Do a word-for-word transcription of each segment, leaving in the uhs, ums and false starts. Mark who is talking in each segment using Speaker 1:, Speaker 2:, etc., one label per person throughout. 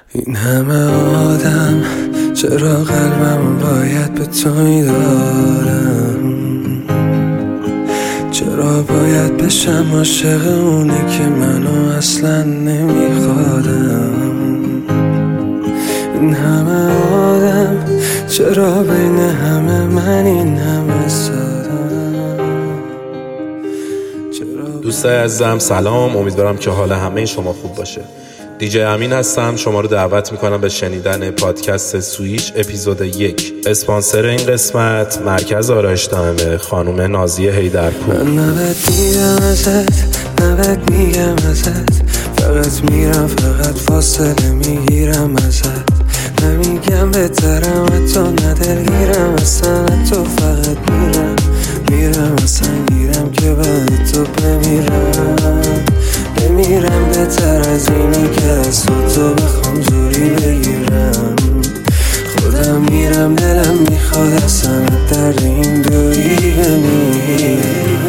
Speaker 1: این همه آدم چرا قلبم باید به تو میدارم؟ چرا باید بشم عاشق اونی که منو اصلا نمیخوادم؟ این همه آدم چرا بین همه من این همه سادم؟
Speaker 2: دوستای عزیزم سلام، امیدوارم که حال همه شما خوب باشه. دیجی امین هستم، شما رو دعوت میکنم به شنیدن پادکست سویچ اپیزود یک. اسپانسر این قسمت مرکز آرایش دائمه خانم نازیه حیدرپور.
Speaker 1: من نبد میگم ازت، نبد میگم ازت، فقط میرم فقط فاصله میگیرم ازت. نمیگم بهترم حتی ندلگیرم اصلا، تو فقط میرم میرم اصلا گیرم که بعد تو بمیرم بمیرم بهتر از اینی که از تو بخوام زوری بگیرم. خودم میرم دلم میخواد اصلا در این دوری بمیرم.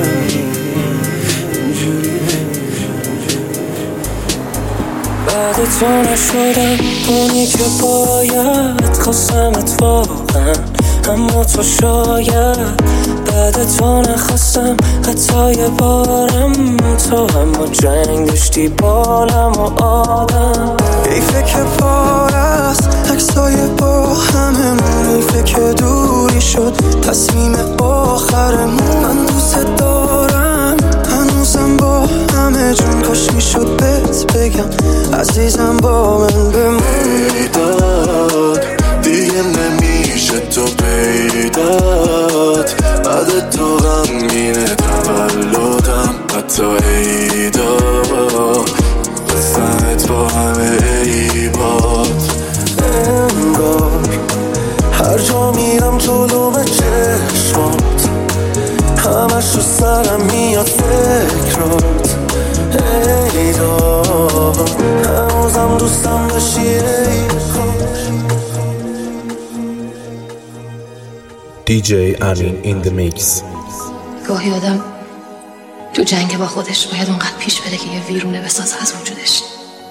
Speaker 1: بعد تو نشدم اونی که باید، خواستمت واقعا اما تو شاید. بعد تو نخواستم حتی یه بارم، تو اما جنگ داشتی بالم و آدم. حیفه که پار است عکسای با هممون، حیفه که دوری شد تصمیم آخرمون. من دوست دارم هنوزم با همه جون، کاش میشد بهت بگم عزیزم با من بمون.
Speaker 3: داد دیگه نمیشه تو پیدات، بعد تو غمگینه تولدم حتی عیدا، قصهت با همه عیبات.
Speaker 1: انگار هر جا میرم جلو به چشمات، همش رو سرم میاد فکرات. ای داد هنوزم دوستم داشتی ای کاش.
Speaker 2: دیجی امین این the mix.
Speaker 4: گاهی آدم تو جنگ با خودش باید اونقدر پیش بره که یه ویرونه بسازه از وجودش.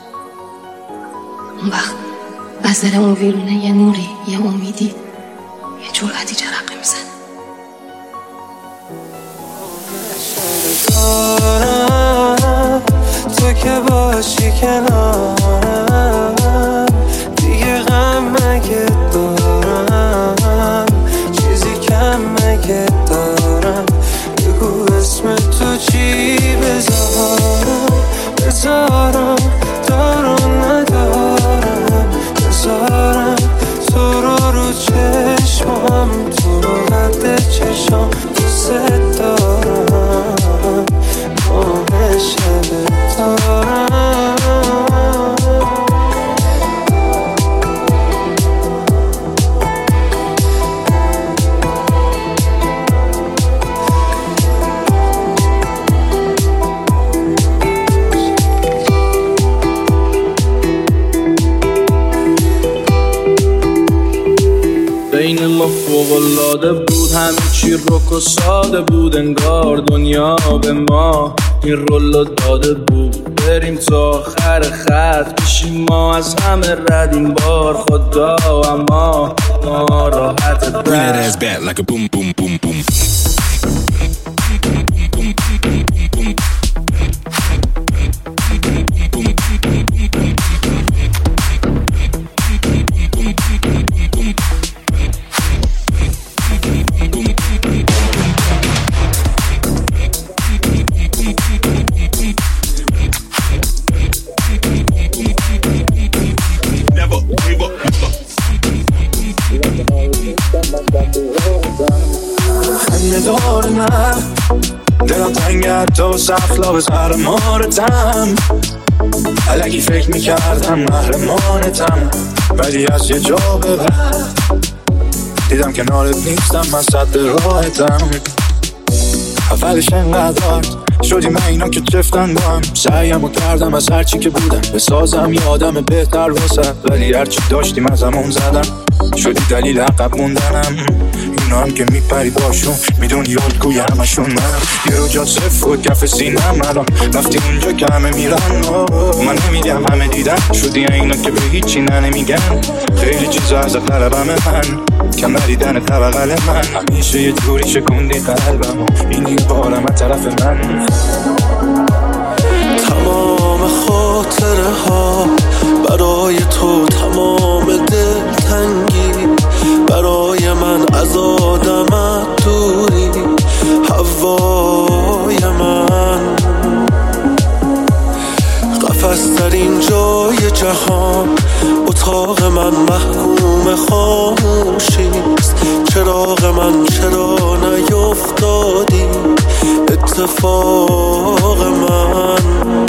Speaker 4: اون وقت از دل اون ویرونه یه نوری، یه امیدی، یه جرأتی جرقه میزنه.
Speaker 1: تو که باشی کنارم، دیگه غم مگه دارم، چیزی کم مگه دارم. بگو اسم تو چی بذارم، بذارم دارم ندارم، بذارم تو رو رو چشمم، تو رو قد چشم دوست دارم، شب دارم.
Speaker 5: بین ما فوق‌العاده بود، همه چی رک و ساده بود، انگار دنیا به ما این رولو داده بود. بریم تا آخر خط بشیم ما از همه رد این بار خدا، اما ما راحت برد.
Speaker 3: دلم تنگت تو سخلا سر مارتم، الکی فکر میکردم محرمانتم، ولی از یه جا به بعد دیدم کنارت نیستم، من صد راحتم. اولش انقدر شدیم اینا که چفتن با هم. سعیمو کردم از هرچی که بودم بسازم یه آدم بهتر واسه، ولی هرچی داشتیم از همون زدم. شدی دلیل عقب موندنم. اینا هم که میپری باشون میدونی یادگوی همشون منم. یه رو جا صف و کف سینم الان رفتی اونجا که همه میرن. من نمیدیم همه دیدن. شدی اینا که به هیچی نه نمیگن. خیلی چیزا از قلبم من کم ندیدن طبقل من. همیشه یه جوری شکوندی قلبم این این بارم از طرف من.
Speaker 1: تمام خاطره ها برای تو، تمام دلتنگی برای من، از آدمت دوری هوای من. قفس در این جای جهان اتاق من محکوم خاموشیست. چراغ من چرا نیفتادی اتفاق من.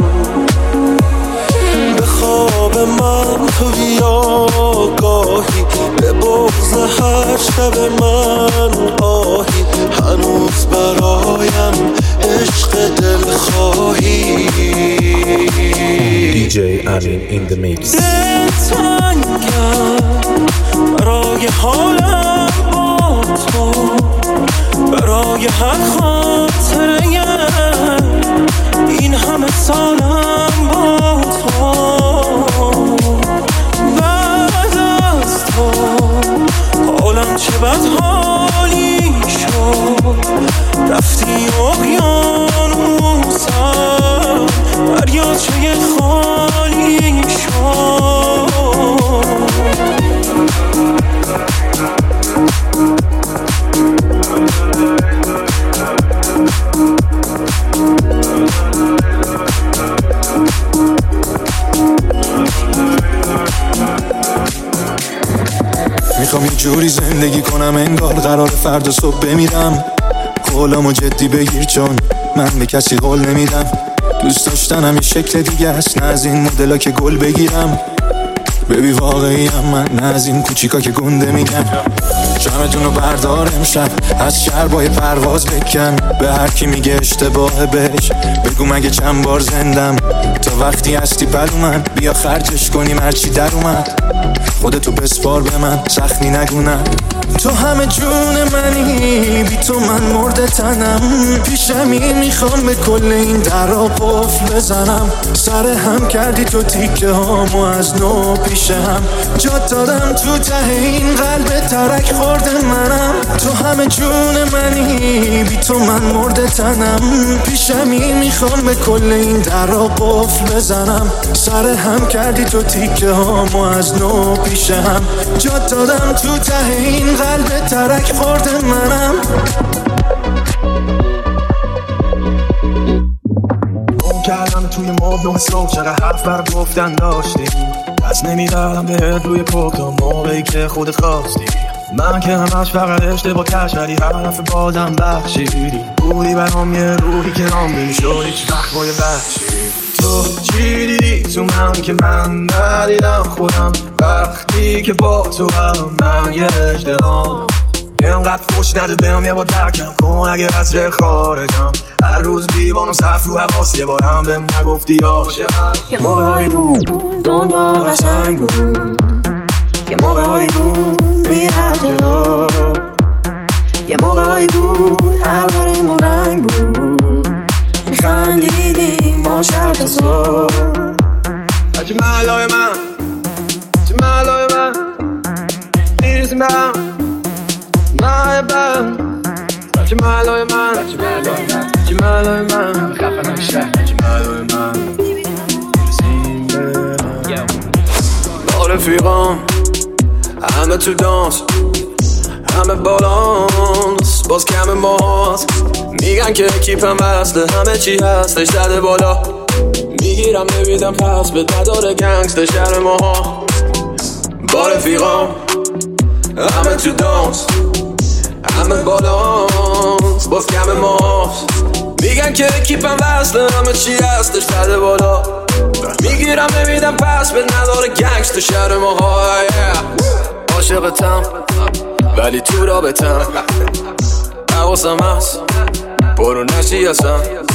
Speaker 1: به خواب من تو بیا گاهی، به بغض هر شب من آهی. هنوز برایم عشق دل خواهی.
Speaker 2: دی جی امین این the mix.
Speaker 1: دل تنگم برای حالم با تو، برای هر خاطره این همه سالم با تو. بعد از تو حالم چه بد حالی شد. رفتی اقیانوسم دریاچه خالی شد.
Speaker 3: میخوام یه جوری زندگی کنم انگار قرار فردا صبح بمیرم. قولامو جدی بگیر چون من به کسی قول نمیدم. دوست داشتنم یه شکل دیگه است، نه از این مدلا که گل بگیرم. ببی واقعی هم من، نه از این کوچیکا که گنده میگم. شمتونو بردار امشب از شربای پرواز بکن. به هر کی میگه اشتباهه بهش بگو مگه چند بار زندم. تا وقتی هستی پلو من بیا خرجش کنیم هرچی در اومد. خودتو بسپار به من سختی نگونم. تو همه جون منی، بی تو من مرده تنم. پیشمی میخوام به کل این درا قفل بزنم. سر هم کردی تو تیکه هامو از نو پیش هم جات دادم. تو ته این قلب ترک خورده منم. تو همه جون منی، بی تو من مرده تنم. پیشمی میخوام به کل این درا قفل بزنم. سر هم کردی تو تیکه هامو از نو پیش هم جات دادم. تو ته این قلب ترک خورده منم.
Speaker 5: اون کردم توی ماب نه صبح چقدر حرف بر گفتن داشتی. از نمیدادم بهت روی پک تا موقعی که خودت خواستی. من که همش فقط اشتباه کش ولی حرف بازم بخشیدی. بودی برام یه روحی که نام میشد هیچ وقت با یه بخشی. تو چی دیدی تو من که من ندیدم خودم. وقتی که با تو هم من یه اجدهام. اینقدر فوش نده بهم یه بار درکم کن اگه از ره خارجم. هر روز بیوانم صف رو حواس یه بار هم بهم نگفتی عاشقم.
Speaker 6: یه موقعی بود دنیا قشنگ بود. یه موقعی بود میرد جلو. یه موقعی بود هر بارمون رنگ بود. میخندیدیم ما شب تا صبح.
Speaker 5: چه مالای من، چه مالای من نیستیم برم مای برم. چه مالای من، چه مالای من خفه نمیشه. چه مالای من نیستیم برم. با رفیقام همه تو دانس، همه بالانس، باز کم ماست. میگن که کیپم وصله همه چی هستش زده بالا. میگیرم نمیدم پس به نداره گنگستر شهر ماها. با رفیقام همه تو دانس، همه بالانس، باز کم ماست. میگن که کیپم وصله همه چی هستش زده بالا. میگیرم نمیدم پس به نداره گنگستر شهر ماها. عاشقتم ولی تو رابطم حواسم هست برو نشی اصلا.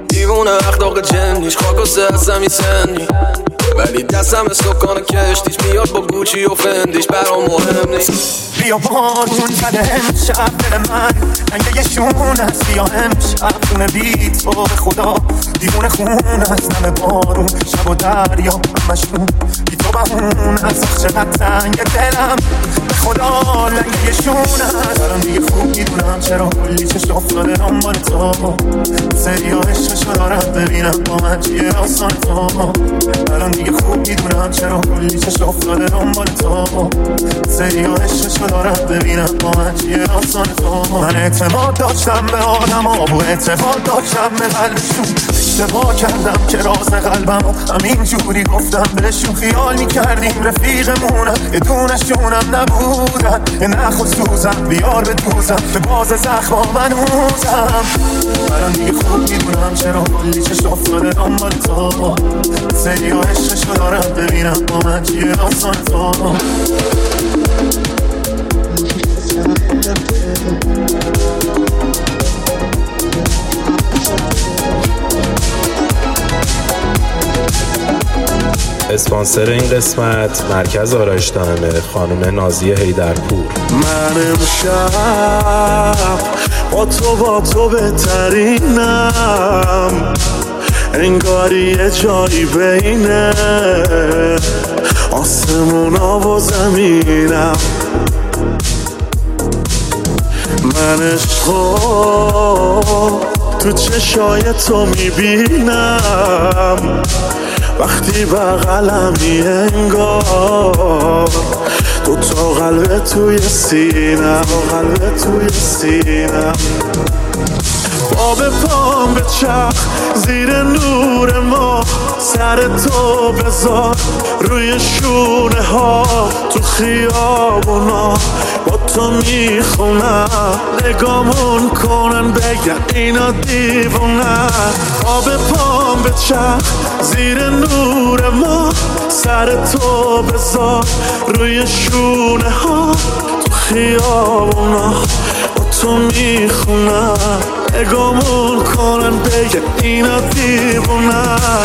Speaker 7: دیوونه اخلاق جنیش خاک و سهستم این سنی، ولی دستم سکان کشتیش میاد با گوچی و فندیش برام مهم نیست.
Speaker 3: بیا بارون زده امشب دل من رنگ یه شون است، بیا امشب خونه بی تو به خدا دیوونه خون است، نم بارون شب و دریا همشون بی تو بهون است. آخ چقدر تنگ دلم به خدا لنگ یه شون است. الان دیگه خوب میدونم چرا کلی چشم افتاده دنبال تو، سری ها عشقشو دارم ببینم با من چیه داستان تو. الان دیگه خوب میدونم چرا کلی چشم افتاده دنبال تو، سری ها عشقشو دارم ببینم با من چیه داستان تو. من اعتماد داشتم به آدم ها و اعتماد داشتم به قلبشون، اشتباه کردم که راز قلبم همین جوری گفتم بهشون. خیال میکردیم رفیقمونم یه دونشونم نبودن، یه نخود سوزم بیار به دوزم به باز زخما منوزم. الان دیگه خوب میدونم چرا کلی چشم افتاده دنبال تو، سری ها عشقشو دارم ببینم با من چیه داستان تو.
Speaker 2: اسپانسر این قسمت مرکز آرایش دائمه خانم نازیه حیدرپور.
Speaker 8: من امشب با تو با تو بهترینم، انگاری یه جایی بینه آسمونا و زمینم. من عشقو تو چشای تو میبینم، وقتی بغلمی انگار دو تا قلب توی سینم، قلب توی سینم. باب پام به چرخ زیر نور ما، سر تو بذار روی شونه ها تو خیابونا، با تو میخونم نگامون کنن بگن اینا دیوونن. باب پام به چرخ زیر نور ما، سر تو بذار روی شونه ها تو خیابونا، با تو میخونم نگامون کنن بگه اینا دیوونن.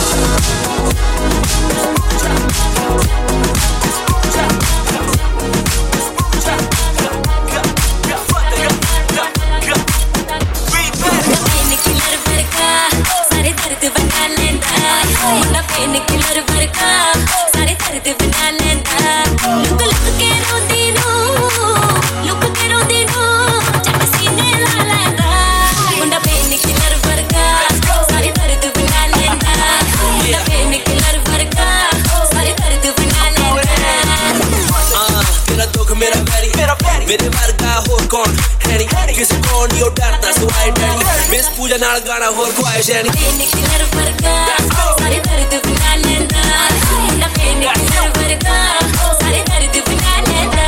Speaker 8: मेरे वर्गा होर कौन है नहीं किसी कौन यो डरता सुनाई डरी मिस पूजा नाल गाना होर कोई है नहीं निकलर वर्गा सारे दर्द भुला लेंदा ना पे निकलर वर्गा सारे दर्द भुला लेंदा.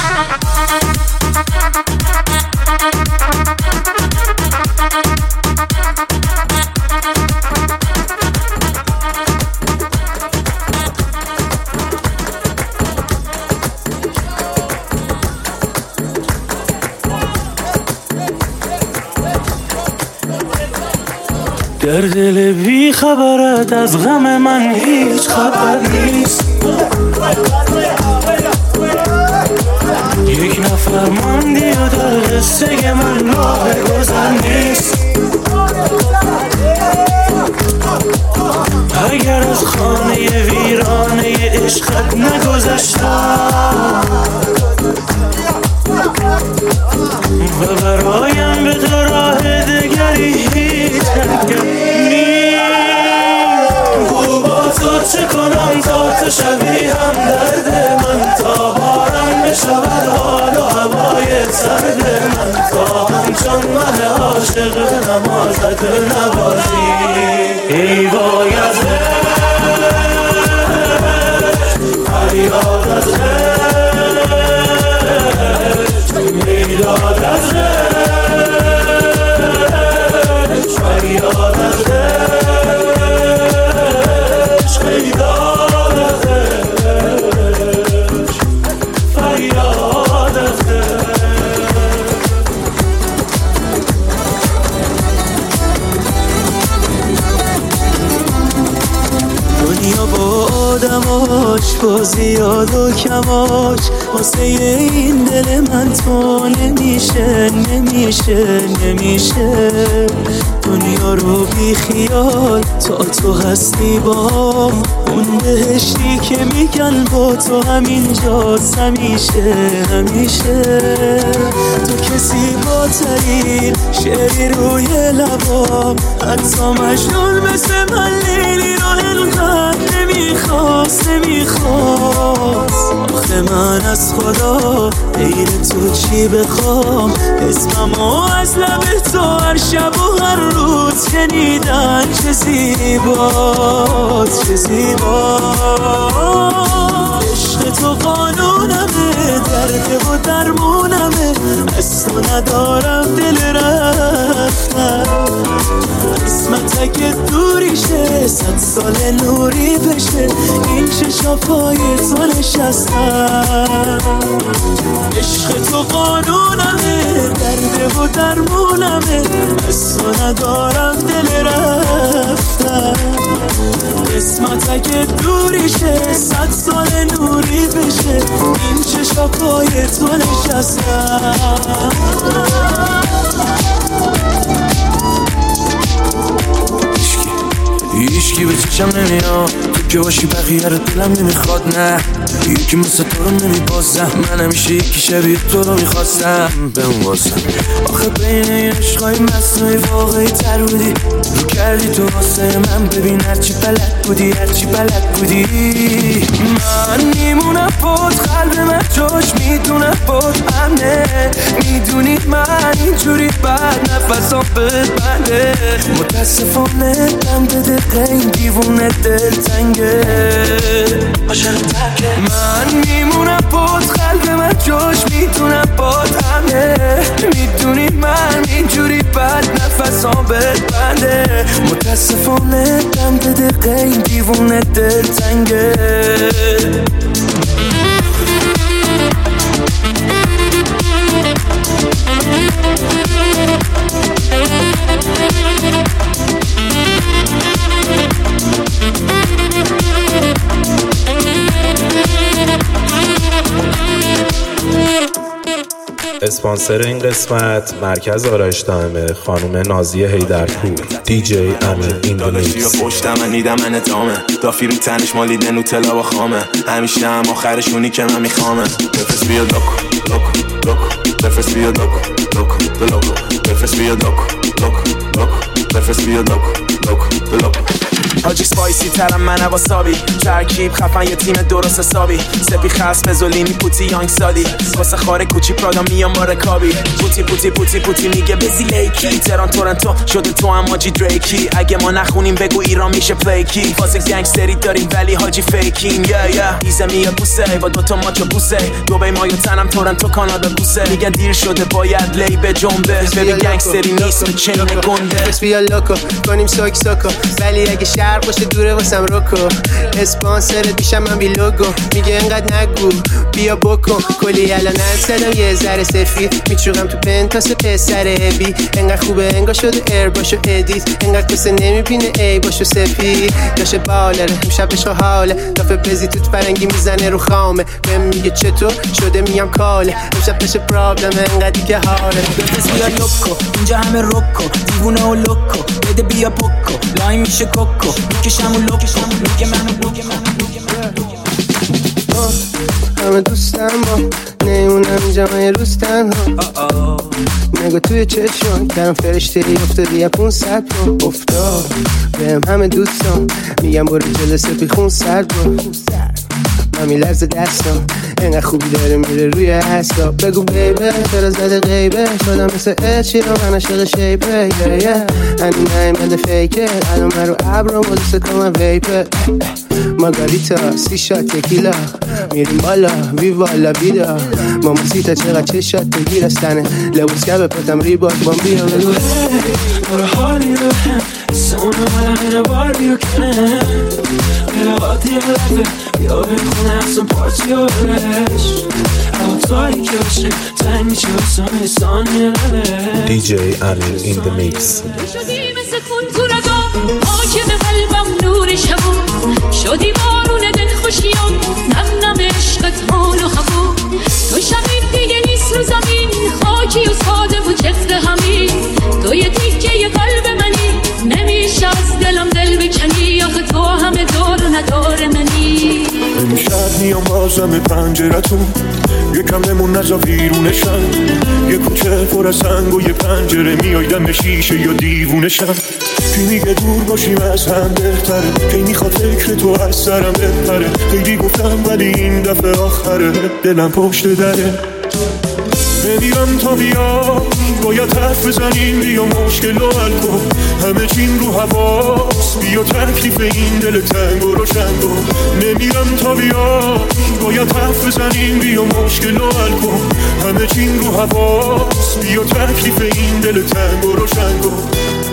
Speaker 1: در دل بی خبرت از غم من هیچ خبر نیست، یک نفر ماندی و در قصه من راه گذر نیست. اگر از خانه ویرانه عشقت نگذشتم و برایم به تو راه دگری هیچ حرکت نیست. گو با تو چه کنم تا تو شوی هم درد من، تا بارم بشود حال و هوای سرد من، تا همچون مه عاشق نمازت نوازی. ای وای از عشق، فریاد از عشق، میداد از عشق، فریاد از عشق، میداد از عشق، فریاد از عشق. با زیاد و کماش واسه این دل من تو نمیشه نمیشه نمیشه دنیا رو بی خیال تا تو هستی با اون بهشتی که میگن با تو همینجاست همیشه همیشه تو کسی با ترین شعری روی لبام حتی مجنون مثل من لیلی رو انقدر نمیخواست نمیخواست آخه من از خدا غیر تو چی بخوام اسممو از لب تو هر شب و هر روز شنیدن چه زیباست چه زیباست عشق تو قانونمه درد و درمونمه از تو ندارم دل رفتن قسمت اگه دوری شه صد سال نوری بشه این چشا پای تو نشستن عشق تو قانونمه درد و درمونمه از تو ندارم دل رفتن قسمت اگه دوری شه صد سال نوری بشه این چشا پای تو نشستن
Speaker 9: هیچکی به چشم نمیاد تو که باشی بقیه رو دلم نمیخواد نه یکی مثل تو رو نمیبازم من همیشه یکی شبیه تو رو میخواستم بهم واسم آخه بین این عشقای مصنوعی واقعی تر بودی رو کردی تو واسه من ببین هرچی بلد بودی هرچی بلد بودی من میمونم بود قلب من جاش میدونم بود امنه میدونی من اینجوری بد نفسام بد بنده متاسفانه دم بده این دیوونه دل تنگه من میمونم بود قلب من جاش میدونم بود همه میدونی من اینجوری بد نفسام بد بنده متاسفانه دم بده این دیوونه دل تنگه
Speaker 2: اسپانسر این قسمت مرکز آرایش دائمه خانم نازیه حیدرپور دی جی امین این د میکس
Speaker 3: پشتم من نیدم من ادامه دافی رو تنش مالیده نوتلا و خامه همیشه هم آخرش اونی که من میخوامه بفرست بیا دوکو دوکو دوکو بفرست بیا دوکو دوکو دلوکو بفرست بیا دوکو دوکو دوکو بفرست بیا دوکو دوکو دلوکو حاجی سپایسی ترم من واسابی ترکیب خفن یه تیم درست حسابی سپی خس مزولینی پوتی یانگ سالی واسه خاره کوچی پرادا میام با رکابی پوتی پوتی پوتی پوتی میگه بزی لیکی تهران تورنتو شده تو هم حاجی دریکی اگه ما نخونیم بگو ایران میشه پلیکی فاز گنگستری داریم ولی حاجی فیکین یا یا ایزه میاد بوسه با دوتا ماچو بوسه دوبای مایو تنم تورنتو کانادا بوسه میگن دیر شده باید لی به جنبه ببین گنگستری نیست به چین گنده
Speaker 10: بس بیا لوکو کنیم سوک سوکو ولی اگه شرق باشه دوره واسم روکو اسپانسرت میشم من بی لوگو میگه انقدر نگو بیا بکن کلی الان زدم یه ذره سفید میچوقم تو پنتاس پسر بی انقدر خوبه انگار شده ایر باشو ادیت انقدر کسه نمیبینه ای باشو سفید داشه بالره امشب بشو حاله دافه بزی توت فرنگی میزنه رو خامه بهم میگه چطور شده میام کاله امشب بشه پرابلم انقدری که حاله
Speaker 11: بفرست بیا لوکو اینجا همه روکو دیوونه و لوکو بده بیا پوکو لاین میشه کوکو میکشم و لوکو میگه منو میگه منو
Speaker 10: همه دوستم با نیمونم جمعه روز تنها نگو توی چشم کردم فرشته ای افتادی یا پونصد با افتاد بهم همه دوستم میگم برو جلسه بی خون سرد با من میلرز دستم اینقدر خوبی داره میره روی هستا بگو بیبه چرا زده غیبه شدم مثل اشی رو من عشق شیپه یه یه هنی نایم بده فیکه الان من رو عبرم و دوست کنم ویپه مارگاریتا سی شات تکیلا میریم بالا وی والا بیدا ماما سیتا چقدر چه شات بگیر استنه لبوس که بپتم ریباک بامبی رو بگو
Speaker 1: برو حالی رو هم سونه من همینه بار بیو کنه بیره آتی لفه بیا بخونه اصلا پارتی و برش اما تایی که باشه تنگ میشه بسانه سانیه نبه
Speaker 2: دی جی امین این د میکس
Speaker 12: شدی مثل خون تو رگام آکم قلبم نور شبون شدی بارون دل خوشیام از حال و هوا. تو شبیه دیگه نیست رو زمین، خاکی و ساده و جفت همین. تو یه تیکه یه قلب منی، نمیشه از دلم دل بکنی. آخه تو همه دار و ندار منی.
Speaker 13: امشب میام بازم پنجرتون، یکم بمون نزا بیرونشم. یه کوچه پر از سنگ و یه پنجره، میای دم شیشه یا دیوونشم. کی میگه دور باشیم از هم بهتره، کی میخواد فکر تو از سرم بپره. خیلی گفتم ولی این دفعه آخره، دلم پشت دره. بمیرم تا بیا، باید حرف بزنیم، بیا مشکل رو حل کن. همه چیم رو حواس، بیا تکلیف این دل تنگ و روشن کن. نمیرم تا بیا، باید حرف بزنیم، بیا مشکل رو حل کن. همه چیم رو حواس، بیا تکلیف این دل تنگ و روشن کن.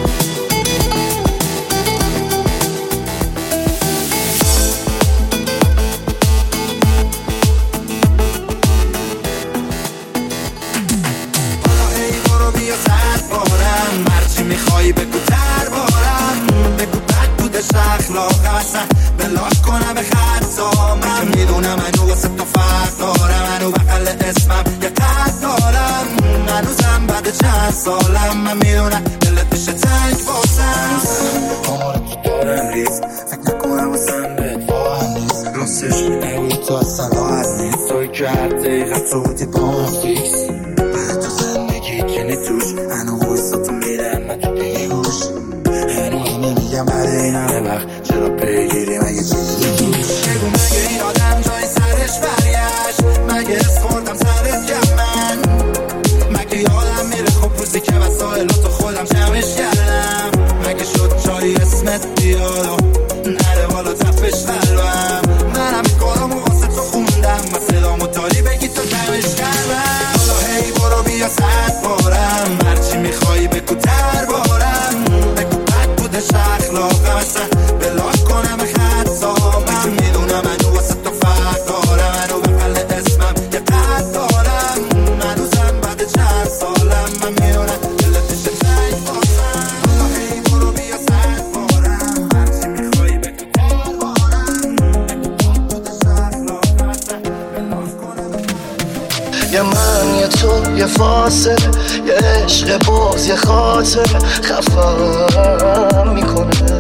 Speaker 14: میخوای بگو تر بارم، بگو بد بوده اخلاقم، اصلا بلاک کنم به خطامم. میدونم منو واسه تو فرق دارم، منو بغل اسمم یه قد دارم. هنوزم بعد چند سالم من میدونم دلت میشه تنگ باسم. آمار تو دارم ریز، فکر نکنم واسم بهت واهم نیست. راستش نگوی تو اصلا راحت نیست، توی که هر دقیقه تو بودی با من فیکس. بعد تو زندگی کنی توش هنو بایستا تو میرم من تو دیگه گوش. هنو همه میگم بعد این همه وقت چرا پیگیری مگه چیزی توش. بگو مگه این آدم جای سرش برگشت، مگه اس خوردم سرت کم من. مگه یادم میره خب روزی که وسایلاتو خودم جمعش کردم. مگه شد جایی اسمت بیاد و نره بالا تفش قلبم. من همه کارامو واسه تو خوندم و صدامو داری بگی تو کمش کردم. حالا هی برو بیا صد بارم، هرچی میخوایی بگو تر بارم. بگو بد بوده اخلاقم، اصلا بلاک کنم خطامم. میدونم منو واسه تو فرق دارم، منو بغل اسمم یه قد دارم. هنوزم بعد چند سالم من میدونم دلت میشه تنگ باسم. حالا هی برو بیا صد بارم، هرچی میخوایی بگو تر بارم. بگو بد بوده اخلاقم، اصلا بلاک کنم.
Speaker 15: یه من یه تو یه فاصله، یه عشق باز یه خاطر خفم میکنه.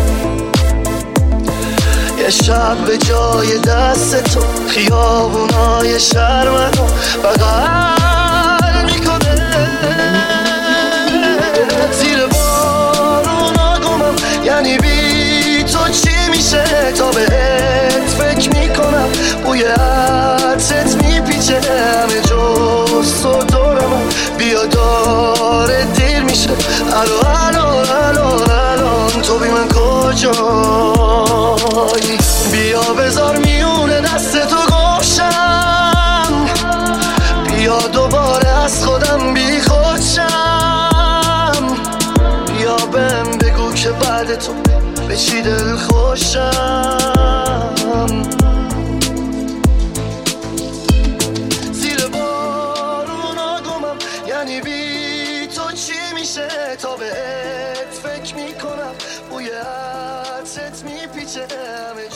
Speaker 15: یه شب به جای دست تو خیابونای شهر منو بغل میکنه. زیر بارونا گمم یعنی بی تو چی میشه. تا بهت فکر میکنم بوی عطرت میپیچه همه جز تو دورم. بیا داره دیر میشه الان الان الان الان تو بی من کجایی. بیا بذار میونه دست تو گوشم، بیا دوباره از خودم بی خودشم. بیا بهم بگو که بعد تو به چی دل خوشم. زیر بارونا گمم یعنی بی تو چی میشه. تا بهت فکر میکنم بوی عطرت میپیچه همه